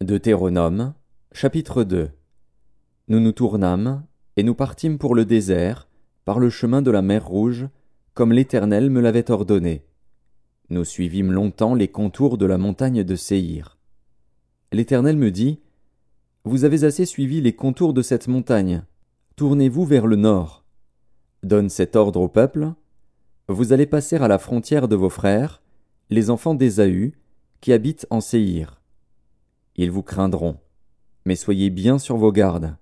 Deutéronome, chapitre 2. Nous nous tournâmes, et nous partîmes pour le désert, par le chemin de la mer Rouge, comme l'Éternel me l'avait ordonné. Nous suivîmes longtemps les contours de la montagne de Séhir. L'Éternel me dit, « Vous avez assez suivi les contours de cette montagne. Tournez-vous vers le nord. Donne cet ordre au peuple. Vous allez passer à la frontière de vos frères, les enfants d'Ésaü, qui habitent en Séhir. Ils vous craindront, mais soyez bien sur vos gardes.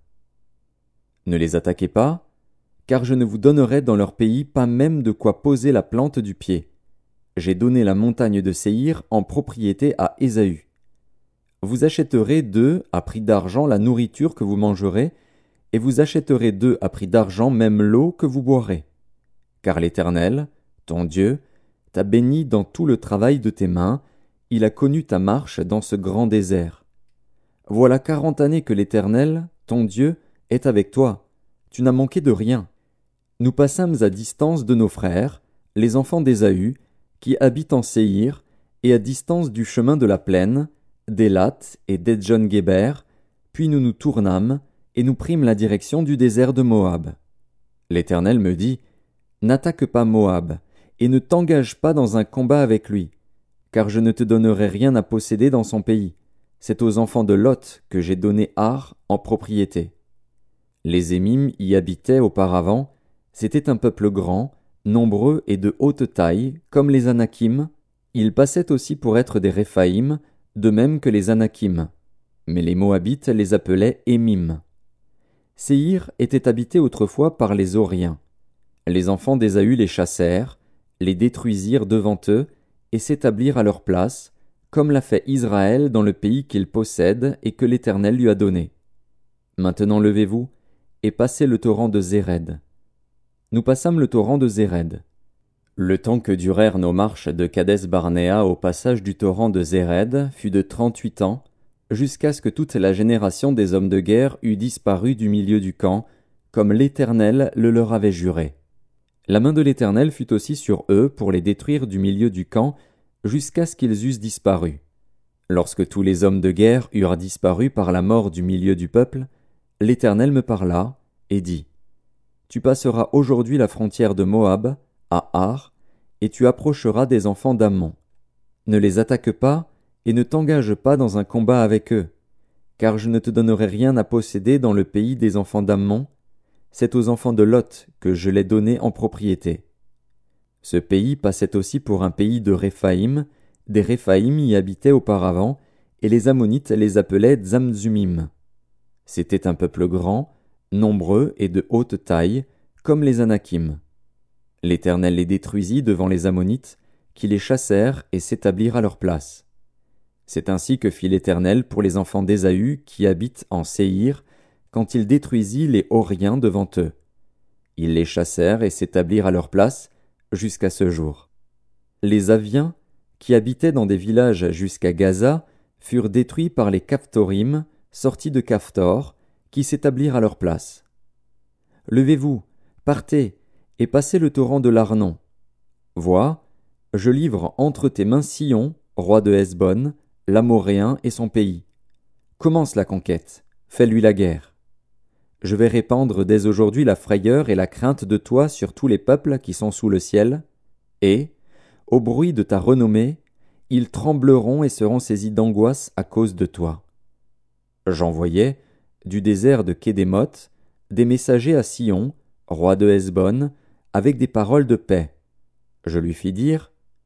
Ne les attaquez pas, car je ne vous donnerai dans leur pays pas même de quoi poser la plante du pied. J'ai donné la montagne de Séhir en propriété à Ésaü. Vous achèterez d'eux à prix d'argent la nourriture que vous mangerez, et vous achèterez d'eux à prix d'argent même l'eau que vous boirez. Car l'Éternel, ton Dieu, t'a béni dans tout le travail de tes mains, il a connu ta marche dans ce grand désert. Voilà 40 années que l'Éternel, ton Dieu, est avec toi. Tu n'as manqué de rien. Nous passâmes à distance de nos frères, les enfants d'Ésaü, qui habitent en Séhir, et à distance du chemin de la plaine, d'Élat et d'Edjon-Guéber, puis nous nous tournâmes, et nous prîmes la direction du désert de Moab. L'Éternel me dit, « N'attaque pas Moab, et ne t'engage pas dans un combat avec lui, car je ne te donnerai rien à posséder dans son pays. C'est aux enfants de Lot que j'ai donné Ar en propriété. » Les Émim y habitaient auparavant, c'était un peuple grand, nombreux et de haute taille, comme les Anakim. Ils passaient aussi pour être des Réphaïm, de même que les Anakim. Mais les Moabites les appelaient Émim. Séhir était habité autrefois par les Horiens. Les enfants d'Ésaü les chassèrent, les détruisirent devant eux, et s'établirent à leur place, comme l'a fait Israël dans le pays qu'il possède et que l'Éternel lui a donné. Maintenant levez-vous, et passez le torrent de Zéred. Nous passâmes le torrent de Zéred. Le temps que durèrent nos marches de Kadès-Barnéa au passage du torrent de Zéred fut de 38 ans, jusqu'à ce que toute la génération des hommes de guerre eût disparu du milieu du camp, comme l'Éternel le leur avait juré. La main de l'Éternel fut aussi sur eux pour les détruire du milieu du camp, jusqu'à ce qu'ils eussent disparu. Lorsque tous les hommes de guerre eurent disparu par la mort du milieu du peuple, l'Éternel me parla et dit, « Tu passeras aujourd'hui la frontière de Moab, à Ar, et tu approcheras des enfants d'Ammon. Ne les attaque pas et ne t'engage pas dans un combat avec eux, car je ne te donnerai rien à posséder dans le pays des enfants d'Ammon. C'est aux enfants de Lot que je l'ai donné en propriété. » Ce pays passait aussi pour un pays de Réphaïm, des Réphaïm y habitaient auparavant, et les Ammonites les appelaient Zamzumim. C'était un peuple grand, nombreux et de haute taille, comme les Anakim. L'Éternel les détruisit devant les Ammonites, qui les chassèrent et s'établirent à leur place. C'est ainsi que fit l'Éternel pour les enfants d'Ésaü qui habitent en Séhir, quand il détruisit les Horiens devant eux. Ils les chassèrent et s'établirent à leur place, jusqu'à ce jour. Les Aviens, qui habitaient dans des villages jusqu'à Gaza, furent détruits par les Caphtorim, sortis de Caphtor, qui s'établirent à leur place. Levez-vous, partez, et passez le torrent de l'Arnon. Vois, je livre entre tes mains Sihon, roi de Hesbon, l'Amoréen et son pays. Commence la conquête, fais-lui la guerre. Je vais répandre dès aujourd'hui la frayeur et la crainte de toi sur tous les peuples qui sont sous le ciel, et, au bruit de ta renommée, ils trembleront et seront saisis d'angoisse à cause de toi. J'envoyai, du désert de Kédémoth, des messagers à Sihon, roi de Hesbon, avec des paroles de paix. Je lui fis dire,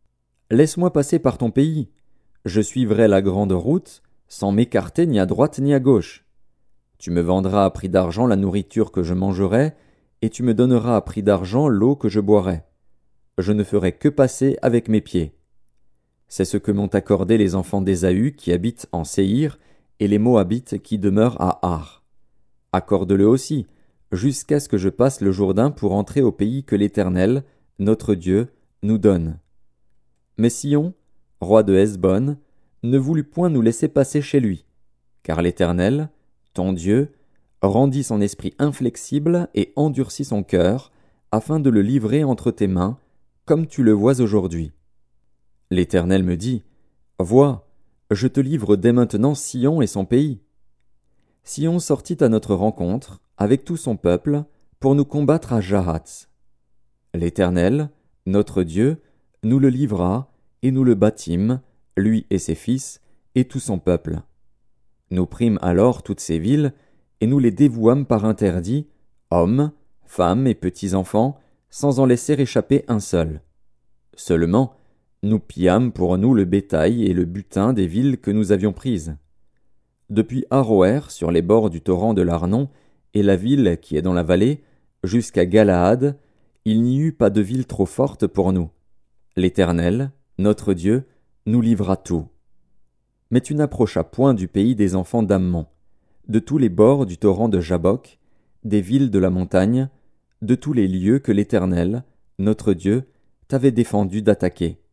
« Laisse-moi passer par ton pays. Je suivrai la grande route, sans m'écarter ni à droite ni à gauche. Tu me vendras à prix d'argent la nourriture que je mangerai, et tu me donneras à prix d'argent l'eau que je boirai. Je ne ferai que passer avec mes pieds. » C'est ce que m'ont accordé les enfants d'Ésaü qui habitent en Séhir, et les Moabites qui demeurent à Ar. Accorde-le aussi, jusqu'à ce que je passe le Jourdain pour entrer au pays que l'Éternel, notre Dieu, nous donne. Mais Sihon, roi de Hesbon, ne voulut point nous laisser passer chez lui, car l'Éternel, ton Dieu, rendit son esprit inflexible et endurcit son cœur, afin de le livrer entre tes mains, comme tu le vois aujourd'hui. L'Éternel me dit, « Vois, Je te livre dès maintenant Sion et son pays. Sion sortit à notre rencontre, avec tout son peuple, pour nous combattre à Jahath. L'Éternel, notre Dieu, nous le livra, et nous le bâtîmes, lui et ses fils, et tout son peuple. Nous prîmes alors toutes ces villes, et nous les dévouâmes par interdit, hommes, femmes et petits-enfants, sans en laisser échapper un seul. Seulement, nous pillâmes pour nous le bétail et le butin des villes que nous avions prises. Depuis Aroër, sur les bords du torrent de l'Arnon, et la ville qui est dans la vallée, jusqu'à Galaad, il n'y eut pas de ville trop forte pour nous. L'Éternel, notre Dieu, nous livra tout. Mais tu n'approchas point du pays des enfants d'Ammon, de tous les bords du torrent de Jabbok, des villes de la montagne, de tous les lieux que l'Éternel, notre Dieu, t'avait défendu d'attaquer.